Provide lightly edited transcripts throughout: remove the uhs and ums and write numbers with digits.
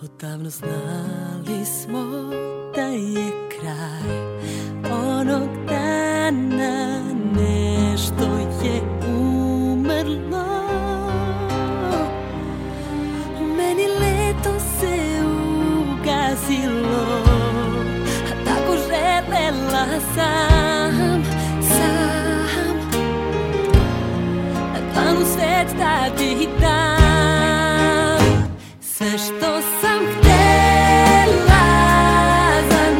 Davno znali smo da je kraj onog dana, nešto je umrlo. Meni leto se ugasilo, a tako želela sam na dlanu svet da ti dam sve što sam htjela za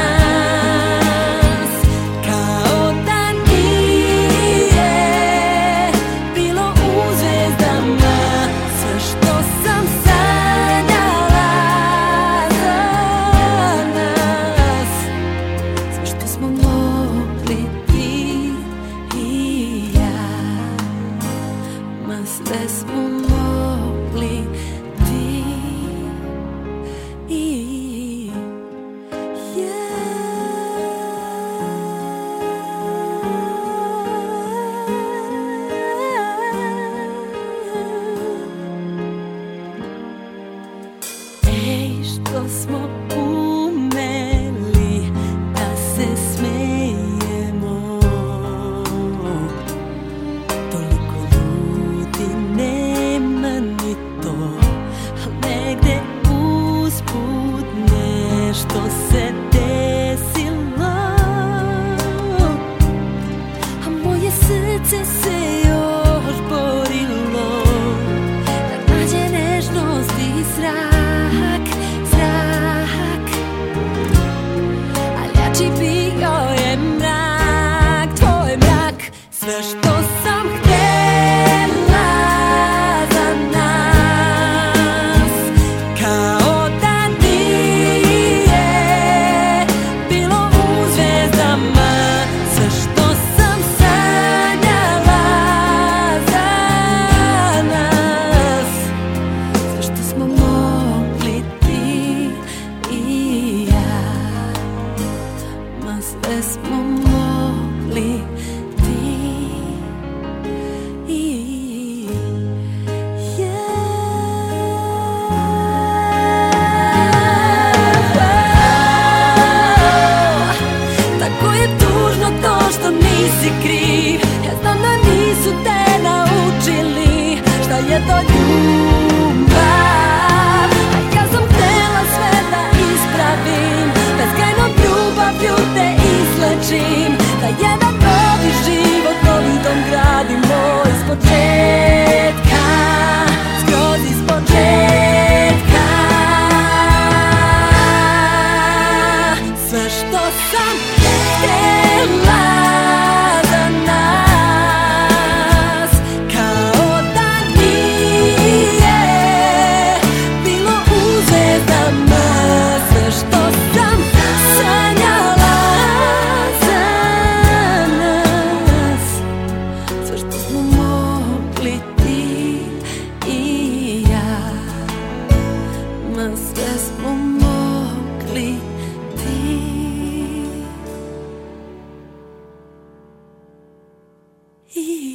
nas, kao da nije bilo u zvezdama. Sve što sam sanjala za nas, sve što smo mogli ti i ja, ma sve smo mogli ti i ja. Ej, što smo umeli da se smejemo, toliko ljudi nema ni to, al negde usput nešto se desilo, a moje srce se još borilo da nađe nežnost i zrak, al jači bio je mrak, tvoj mrak. Sve što sam htjela za nas, kao da nije bilo u zvezdama. Sve što sam sanjala za nas, sve što smo mogli ti i ja, ma sve smo mogli ti i ja. Tako je tužno to što nisi kriv, ja znam da nisu te naučili šta je to ljubav, a ja sam htjela sve da ispravim, bezkrajnom ljubavlju te izlečim, da jedan novi život, novi dom gradimo ispočetka, skroz ispočetka. Sve što sam htjela za nas, kao da nije bilo u zvezdama. Sve što sam sanjala za nas, sve što smo mogli ti i ja, ma sve smo mogli ti i